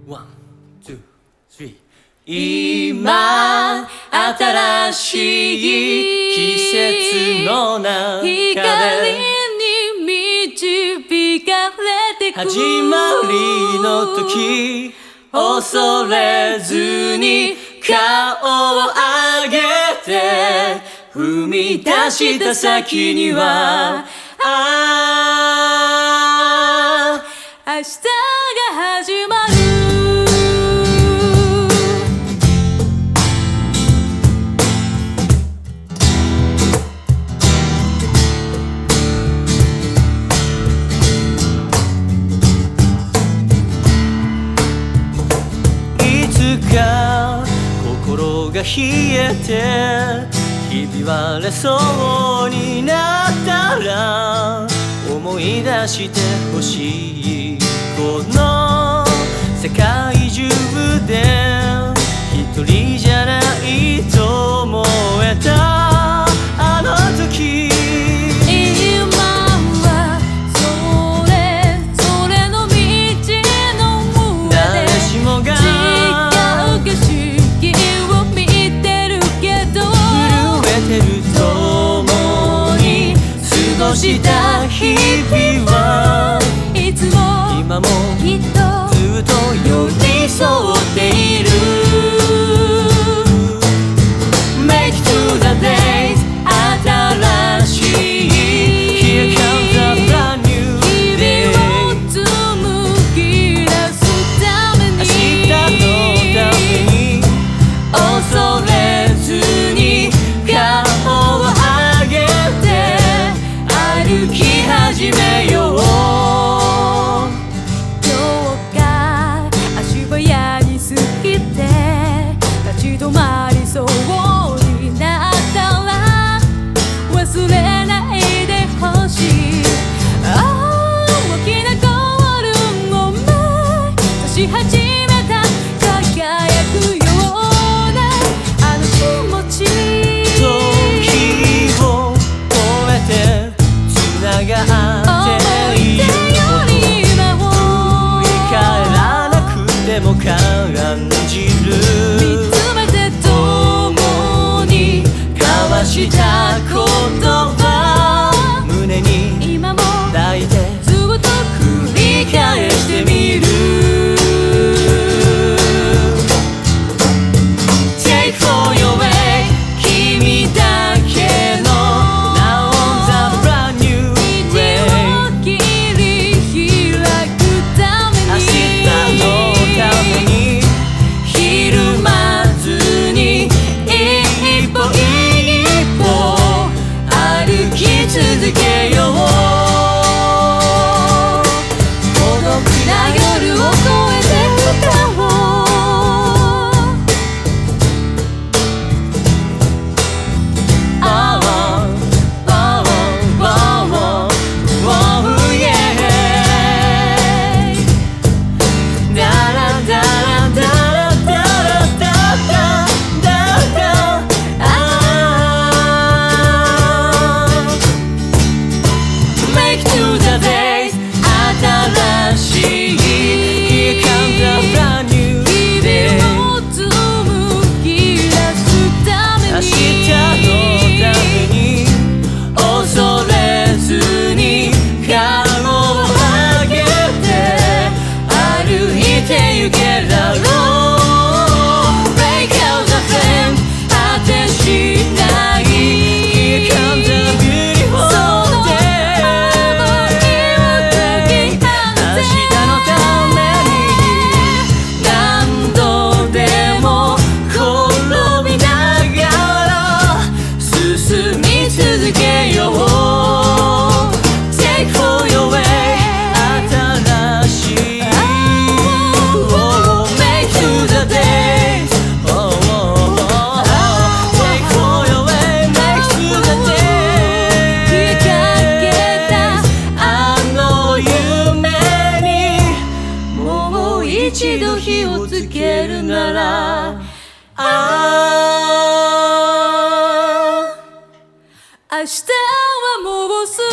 ワン、ツー、スリー。今新しい季節の中で光に導かれてく始まりの時恐れずに顔を上げて踏み出した先には明日が始まる心が冷えてひび割れそうになったら思い出してほしいこの世界中で一人じゃないと思えたあの時した日々はいつも今もきっとずっと寄り添っている Make to the days 新しい Here comes a brand new day 日々を紡ぎ出すために明日のために恐れずに顔を上げて歩き始めよう今日が足早に過ぎて立ち止まりそうになったら忘れないでほしい大きなゴールを目指し始めた輝くようなあの気持ち時を超えて繋がっていること振り返らなくても感じる見つめて共に交わした言葉胸に今も抱いてずっと繰り返してみる Take for your way 君だけの続けよう孤独な夜を越えて歌おう一度火をつけるなら明日はもうす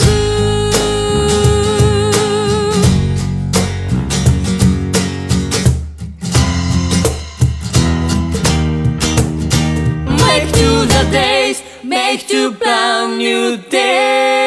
ぐ days make to brand new days